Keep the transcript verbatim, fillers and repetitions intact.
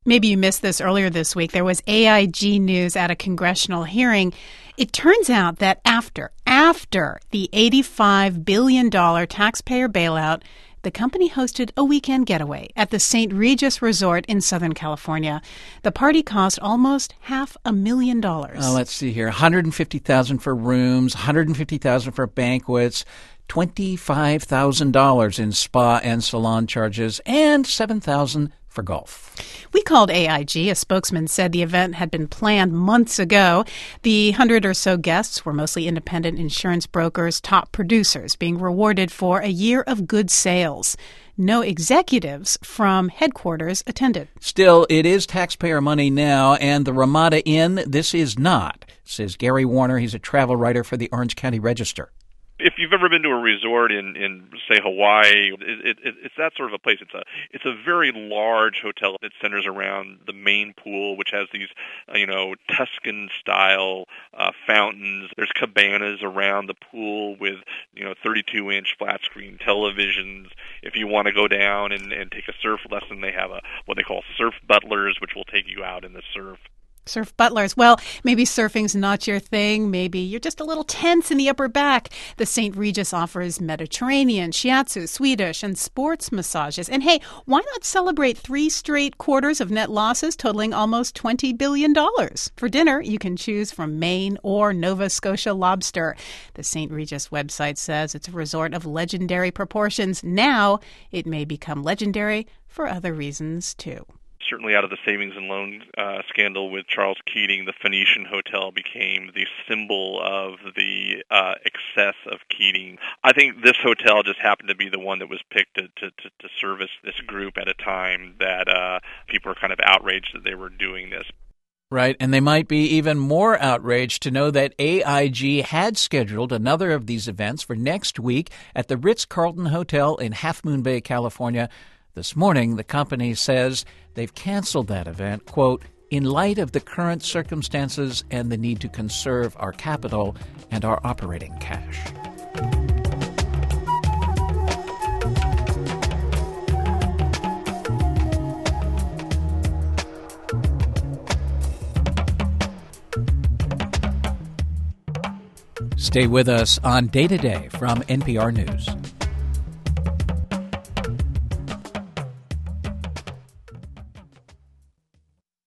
Maybe you missed this earlier this week. There was A I G news at a congressional hearing. It turns out that after, after the eighty-five billion dollars taxpayer bailout, the company hosted a weekend getaway at the Saint Regis Resort in Southern California. The party cost almost half a million dollars. Oh, let's see here. one hundred fifty thousand dollars for rooms, one hundred fifty thousand dollars for banquets, twenty-five thousand dollars in spa and salon charges, and seven thousand dollars for golf. We called A I G. A spokesman said the event had been planned months ago. The hundred or so guests were mostly independent insurance brokers, top producers, being rewarded for a year of good sales. No executives from headquarters attended. Still, it is taxpayer money now, and the Ramada Inn, this is not, says Gary Warner. He's a travel writer for the Orange County Register. If you've ever been to a resort in, in say, Hawaii, it, it, it's that sort of a place. It's a it's a very large hotel that centers around the main pool, which has these, uh, you know, Tuscan-style uh, fountains. There's cabanas around the pool with, you know, thirty-two inch flat-screen televisions. If you want to go down and, and take a surf lesson, they have a what they call surf butlers, which will take you out in the surf. Surf butlers. Well, maybe surfing's not your thing. Maybe you're just a little tense in the upper back. The Saint Regis offers Mediterranean, shiatsu, Swedish, and sports massages. And hey, why not celebrate three straight quarters of net losses totaling almost twenty billion dollars? For dinner, you can choose from Maine or Nova Scotia lobster. The Saint Regis website says it's a resort of legendary proportions. Now it may become legendary for other reasons, too. Certainly out of the savings and loan uh, scandal with Charles Keating, the Phoenician Hotel became the symbol of the uh, excess of Keating. I think this hotel just happened to be the one that was picked to, to, to service this group at a time that uh, people are kind of outraged that they were doing this. Right, and they might be even more outraged to know that A I G had scheduled another of these events for next week at the Ritz-Carlton Hotel in Half Moon Bay, California. This morning, the company says they've canceled that event, quote, in light of the current circumstances and the need to conserve our capital and our operating cash. Stay with us on Day to Day from N P R News.